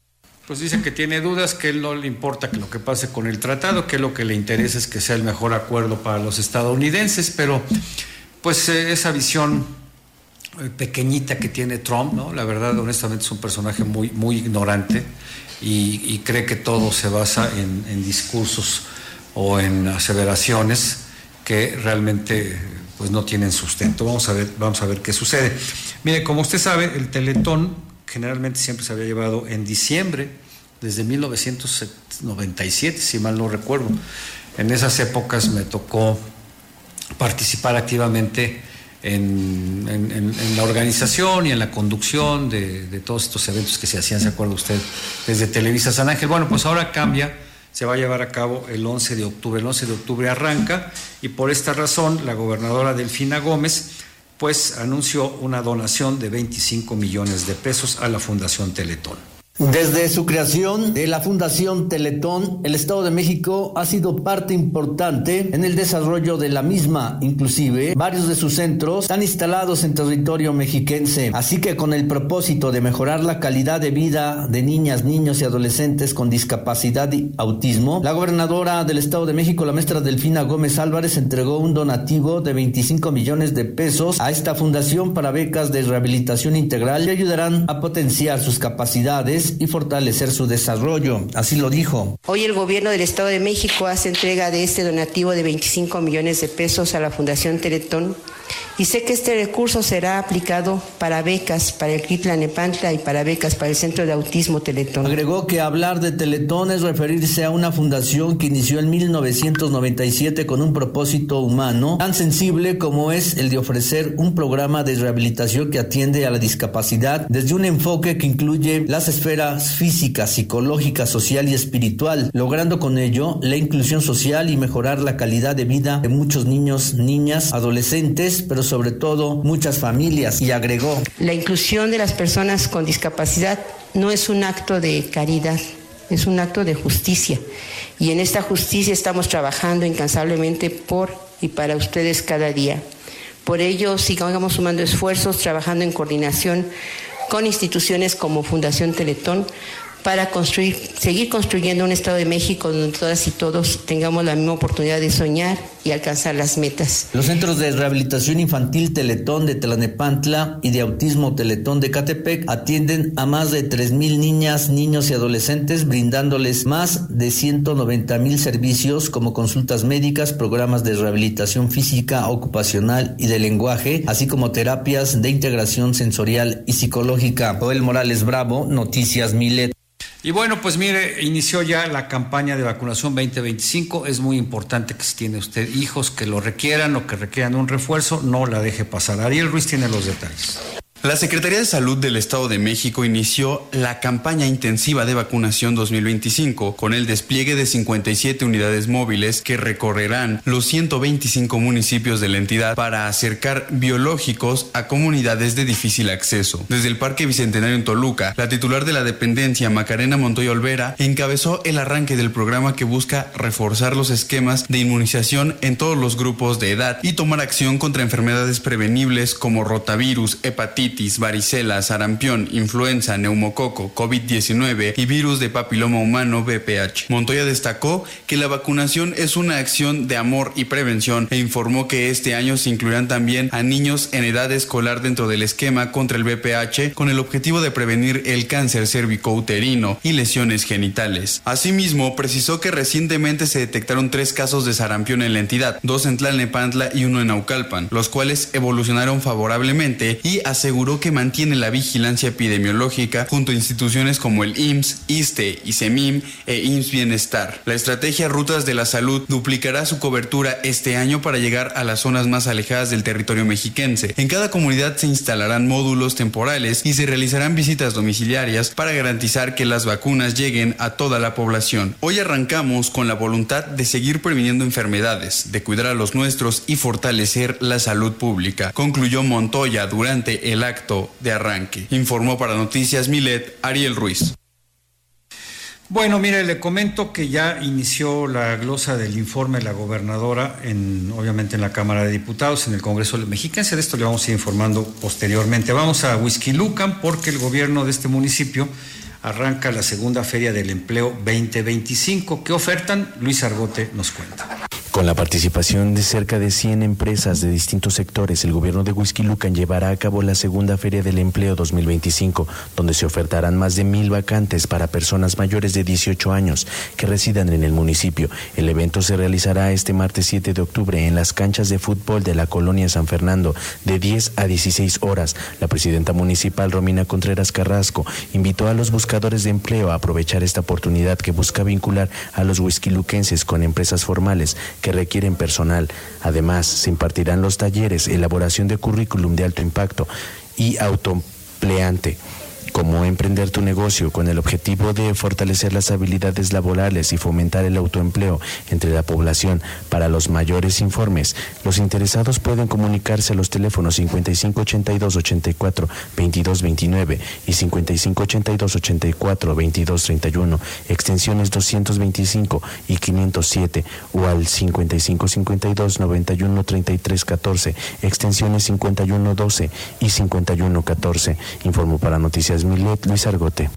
pues dice que tiene dudas, que él no le importa que lo que pase con el tratado, que lo que le interesa es que sea el mejor acuerdo para los estadounidenses, pero pues eh, esa visión eh, pequeñita que tiene Trump, ¿no? La verdad, honestamente, es un personaje muy, muy ignorante y, y cree que todo se basa en, en discursos o en aseveraciones que realmente pues no tienen sustento. Vamos a ver, vamos a ver qué sucede. Mire, como usted sabe, el Teletón generalmente siempre se había llevado en diciembre, desde mil novecientos noventa y siete, si mal no recuerdo. En esas épocas me tocó participar activamente en, en, en, en la organización y en la conducción de, de todos estos eventos que se hacían, ¿se acuerda usted? Desde Televisa San Ángel. Bueno, pues ahora cambia. Se va a llevar a cabo el once de octubre. El once de octubre arranca y por esta razón la gobernadora Delfina Gómez pues anunció una donación de veinticinco millones de pesos a la Fundación Teletón. Desde su creación de la Fundación Teletón, el Estado de México ha sido parte importante en el desarrollo de la misma. Inclusive, varios de sus centros están instalados en territorio mexiquense. Así que con el propósito de mejorar la calidad de vida de niñas, niños y adolescentes con discapacidad y autismo, la gobernadora del Estado de México, la maestra Delfina Gómez Álvarez, entregó un donativo de veinticinco millones de pesos a esta fundación para becas de rehabilitación integral que ayudarán a potenciar sus capacidades y fortalecer su desarrollo. Así lo dijo. Hoy el gobierno del Estado de México hace entrega de este donativo de veinticinco millones de pesos a la Fundación Teletón y sé que este recurso será aplicado para becas para el C R I Tlalnepantla y para becas para el Centro de Autismo Teletón. Agregó que hablar de Teletón es referirse a una fundación que inició en mil novecientos noventa y siete con un propósito humano tan sensible como es el de ofrecer un programa de rehabilitación que atiende a la discapacidad desde un enfoque que incluye las esferas física, psicológica, social y espiritual, logrando con ello la inclusión social y mejorar la calidad de vida de muchos niños, niñas, adolescentes, pero sobre todo muchas familias, y agregó: la inclusión de las personas con discapacidad no es un acto de caridad, es un acto de justicia, y en esta justicia estamos trabajando incansablemente por y para ustedes cada día. Por ello, sigamos sumando esfuerzos, trabajando en coordinación con instituciones como Fundación Teletón para construir, seguir construyendo un Estado de México donde todas y todos tengamos la misma oportunidad de soñar y alcanzar las metas. Los centros de rehabilitación infantil Teletón de Tlalnepantla y de autismo Teletón de Catepec atienden a más de tres mil niñas, niños y adolescentes, brindándoles más de ciento noventa mil servicios como consultas médicas, programas de rehabilitación física, ocupacional y de lenguaje, así como terapias de integración sensorial y psicológica. Joel Morales Bravo, Noticias Milet. Y bueno, pues mire, inició ya la campaña de vacunación veinte veinticinco. Es muy importante que si tiene usted hijos que lo requieran o que requieran un refuerzo, no la deje pasar. Ariel Ruiz tiene los detalles. La Secretaría de Salud del Estado de México inició la campaña intensiva de vacunación dos mil veinticinco con el despliegue de cincuenta y siete unidades móviles que recorrerán los ciento veinticinco municipios de la entidad para acercar biológicos a comunidades de difícil acceso. Desde el Parque Bicentenario en Toluca, la titular de la dependencia, Macarena Montoya Olvera, encabezó el arranque del programa que busca reforzar los esquemas de inmunización en todos los grupos de edad y tomar acción contra enfermedades prevenibles como rotavirus, hepatitis, varicela, sarampión, influenza, neumococo, COVID diecinueve y virus de papiloma humano V P H. Montoya destacó que la vacunación es una acción de amor y prevención e informó que este año se incluirán también a niños en edad escolar dentro del esquema contra el V P H con el objetivo de prevenir el cáncer cervicouterino y lesiones genitales. Asimismo, precisó que recientemente se detectaron tres casos de sarampión en la entidad, dos en Tlalnepantla y uno en Naucalpan, los cuales evolucionaron favorablemente y aseguró que mantiene la vigilancia epidemiológica junto a instituciones como el I M S S, ISSSTE, ICEMIM e I M S S Bienestar. La estrategia Rutas de la Salud duplicará su cobertura este año para llegar a las zonas más alejadas del territorio mexiquense. En cada comunidad se instalarán módulos temporales y se realizarán visitas domiciliarias para garantizar que las vacunas lleguen a toda la población. Hoy arrancamos con la voluntad de seguir previniendo enfermedades, de cuidar a los nuestros y fortalecer la salud pública, concluyó Montoya durante el acto de arranque. Informó para Noticias Milet, Ariel Ruiz. Bueno, mire, le comento que ya inició la glosa del informe de la gobernadora, en, obviamente en la Cámara de Diputados, en el Congreso Mexiquense. De esto le vamos a ir informando posteriormente. Vamos a Huixquilucan porque el gobierno de este municipio arranca la segunda Feria del Empleo veinte veinticinco. ¿Qué ofertan? Luis Argote nos cuenta. Con la participación de cerca de cien empresas de distintos sectores, el gobierno de Huixquilucan llevará a cabo la segunda Feria del Empleo dos mil veinticinco, donde se ofertarán más de mil vacantes para personas mayores de dieciocho años que residan en el municipio. El evento se realizará este martes siete de octubre en las canchas de fútbol de la colonia San Fernando, de diez a dieciséis horas. La presidenta municipal, Romina Contreras Carrasco, invitó a los buscadores de empleo a aprovechar esta oportunidad que busca vincular a los huixquiluquenses con empresas formales que requieren personal. Además, se impartirán los talleres, elaboración de currículum de alto impacto y autoempleante, como emprender tu negocio, con el objetivo de fortalecer las habilidades laborales y fomentar el autoempleo entre la población. Para los mayores informes, los interesados pueden comunicarse a los teléfonos cincuenta y cinco ochenta y dos ochenta y cuatro veintidós veintinueve y cincuenta y cinco ochenta y dos ochenta y cuatro veintidós treinta y uno, extensiones doscientos veinticinco y quinientos siete, o al cincuenta y cinco cincuenta y dos noventa y uno treinta y tres catorce, extensiones cincuenta y uno doce y cincuenta y uno catorce. Informó para Noticias Milet, Luis Argote.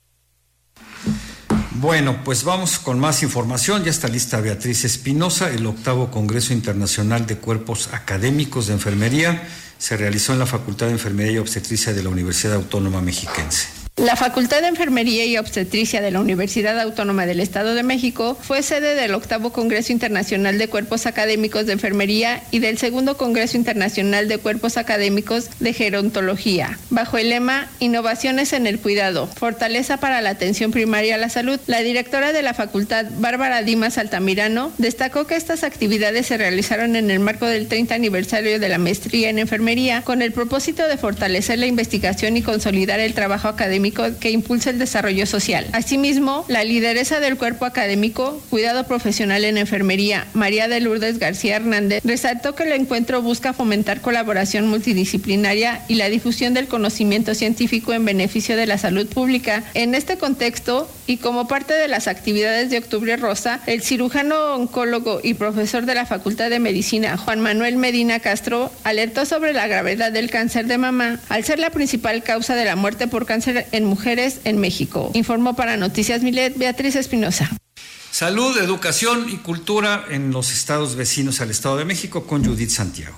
Bueno, pues vamos con más información. Ya está lista Beatriz Espinosa. El octavo Congreso Internacional de Cuerpos Académicos de Enfermería se realizó en la Facultad de Enfermería y Obstetricia de la Universidad Autónoma Mexiquense. La Facultad de Enfermería y Obstetricia de la Universidad Autónoma del Estado de México fue sede del octavo Congreso Internacional de Cuerpos Académicos de Enfermería y del segundo Congreso Internacional de Cuerpos Académicos de Gerontología, bajo el lema Innovaciones en el Cuidado, Fortaleza para la Atención Primaria a la Salud. La directora de la facultad, Bárbara Dimas Altamirano, destacó que estas actividades se realizaron en el marco del treinta aniversario de la maestría en enfermería, con el propósito de fortalecer la investigación y consolidar el trabajo académico que impulsa el desarrollo social. Asimismo, la lideresa del cuerpo académico, Cuidado Profesional en Enfermería, María de Lourdes García Hernández, resaltó que el encuentro busca fomentar colaboración multidisciplinaria y la difusión del conocimiento científico en beneficio de la salud pública. En este contexto, y como parte de las actividades de Octubre Rosa, el cirujano oncólogo y profesor de la Facultad de Medicina, Juan Manuel Medina Castro, alertó sobre la gravedad del cáncer de mama, al ser la principal causa de la muerte por cáncer en mujeres en México. Informó para Noticias Milet Beatriz Espinosa. Salud, educación y cultura en los estados vecinos al Estado de México con Judith Santiago.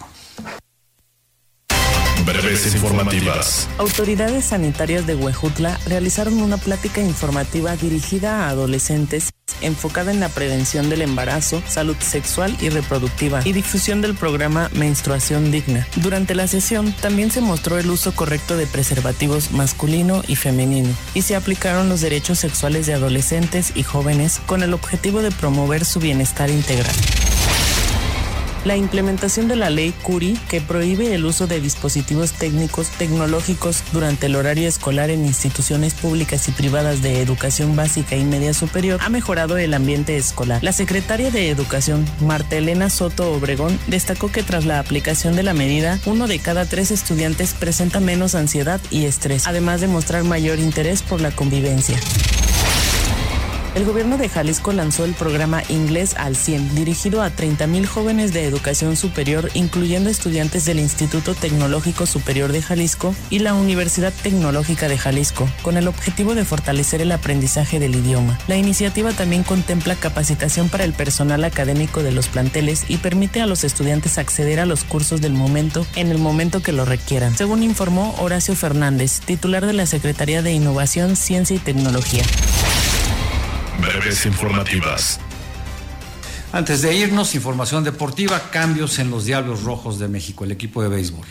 Breves informativas. Autoridades sanitarias de Huejutla realizaron una plática informativa dirigida a adolescentes enfocada en la prevención del embarazo, salud sexual y reproductiva y difusión del programa Menstruación Digna. Durante la sesión también se mostró el uso correcto de preservativos masculino y femenino y se aplicaron los derechos sexuales de adolescentes y jóvenes con el objetivo de promover su bienestar integral. La implementación de la ley Curi, que prohíbe el uso de dispositivos técnicos tecnológicos durante el horario escolar en instituciones públicas y privadas de educación básica y media superior, ha mejorado el ambiente escolar. La secretaria de Educación, Marta Elena Soto Obregón, destacó que tras la aplicación de la medida, uno de cada tres estudiantes presenta menos ansiedad y estrés, además de mostrar mayor interés por la convivencia. El gobierno de Jalisco lanzó el programa Inglés al cien, dirigido a treinta mil jóvenes de educación superior, incluyendo estudiantes del Instituto Tecnológico Superior de Jalisco y la Universidad Tecnológica de Jalisco, con el objetivo de fortalecer el aprendizaje del idioma. La iniciativa también contempla capacitación para el personal académico de los planteles y permite a los estudiantes acceder a los cursos del momento en el momento que lo requieran, según informó Horacio Fernández, titular de la Secretaría de Innovación, Ciencia y Tecnología. Breves informativas. Antes de irnos, información deportiva, cambios en los Diablos Rojos de México, el equipo de béisbol.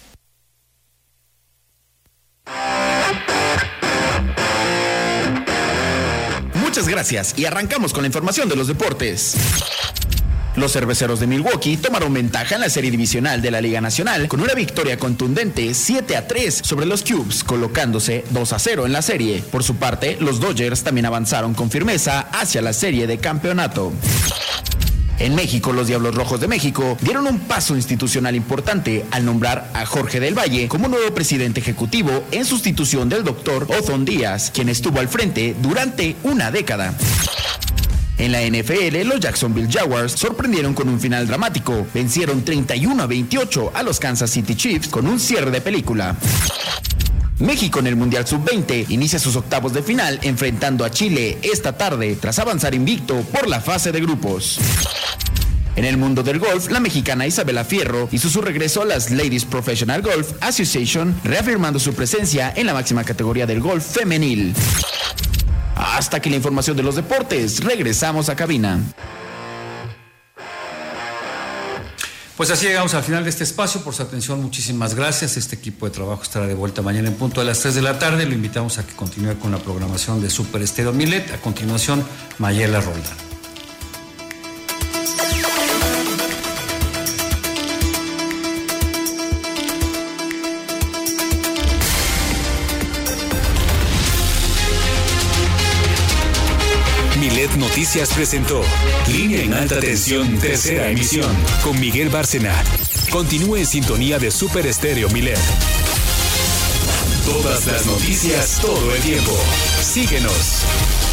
Muchas gracias y arrancamos con la información de los deportes. Los cerveceros de Milwaukee tomaron ventaja en la serie divisional de la Liga Nacional con una victoria contundente siete a tres sobre los Cubs, colocándose dos a cero en la serie. Por su parte, los Dodgers también avanzaron con firmeza hacia la serie de campeonato. En México, los Diablos Rojos de México dieron un paso institucional importante al nombrar a Jorge del Valle como nuevo presidente ejecutivo en sustitución del doctor Ozón Díaz, quien estuvo al frente durante una década. En la N F L, los Jacksonville Jaguars sorprendieron con un final dramático. Vencieron treinta y uno a veintiocho a los Kansas City Chiefs con un cierre de película. México en el Mundial sub veinte inicia sus octavos de final enfrentando a Chile esta tarde tras avanzar invicto por la fase de grupos. En el mundo del golf, la mexicana Isabela Fierro hizo su regreso a las Ladies Professional Golf Association, reafirmando su presencia en la máxima categoría del golf femenil. Hasta aquí la información de los deportes. Regresamos a cabina. Pues así llegamos al final de este espacio. Por su atención, muchísimas gracias. Este equipo de trabajo estará de vuelta mañana en punto a las tres de la tarde. Lo invitamos a que continúe con la programación de Super Estéreo Milet. A continuación, Mayela Roldán. Milet Noticias presentó Línea en Alta Tensión, tercera emisión, con Miguel Bárcena. Continúe en sintonía de Super Estéreo Milet. Todas las noticias, todo el tiempo. Síguenos.